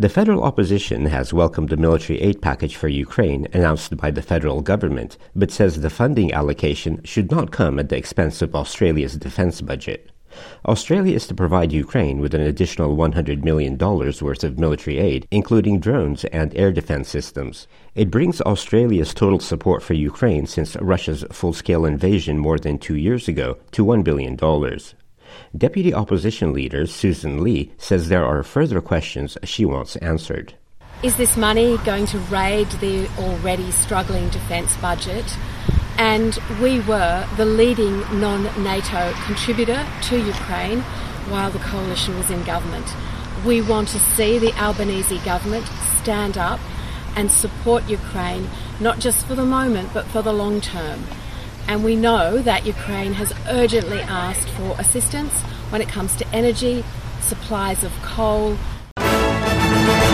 The federal opposition has welcomed the military aid package for Ukraine announced by the federal government, but says the funding allocation should not come at the expense of Australia's defense budget. Australia is to provide Ukraine with an additional $100 million worth of military aid, including drones and air defense systems. It brings Australia's total support for Ukraine since Russia's full-scale invasion more than 2 years ago to $1 billion. Deputy Opposition Leader Susan Lee says there are further questions she wants answered. Is this money going to raid the already struggling defence budget? And we were the leading non-NATO contributor to Ukraine while the coalition was in government. We want to see the Albanese government stand up and support Ukraine, not just for the moment, but for the long term. And we know that Ukraine has urgently asked for assistance when it comes to energy, supplies of coal.